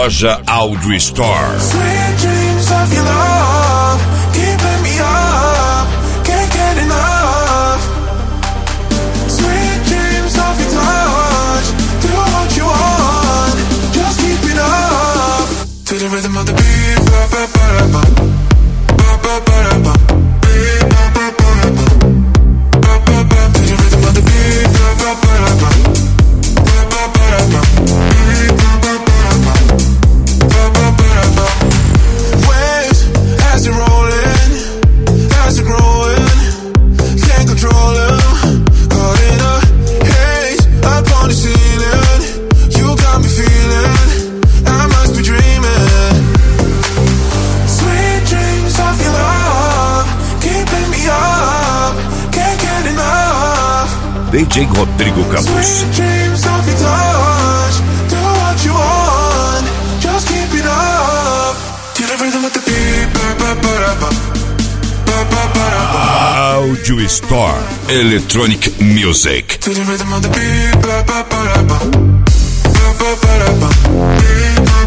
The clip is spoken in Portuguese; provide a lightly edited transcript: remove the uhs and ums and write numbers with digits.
loja Audio Store. Sweet dreams of your love, keeping me up, can't get enough. Sweet dreams of your touch, do what you want, just keep it up. To the rhythm of the beat, ba ba ba da ba, ba ba ba da ba, beat ba ba ba da ba, ba ba ba. To the rhythm of the beat, ba ba ba da ba, ba ba ba da ba, beat ba ba ba da ba, ba ba ba da ba. Waves as they're rolling, as they're growing, can't control them. Caught in a haze up on the ceiling, you got me feeling I must be dreaming. Sweet dreams of your love, keeping me up, can't get enough. DJ Rodrigo Campos. Sweet dreams of your touch, do what you want, just keep it up. To the rhythm of the beat, ba ba ba da ba, ba ba ba da ba. Audio Store Electronic Music. To the rhythm of the beat, ba ba ba da ba, ba ba ba da ba, beat ba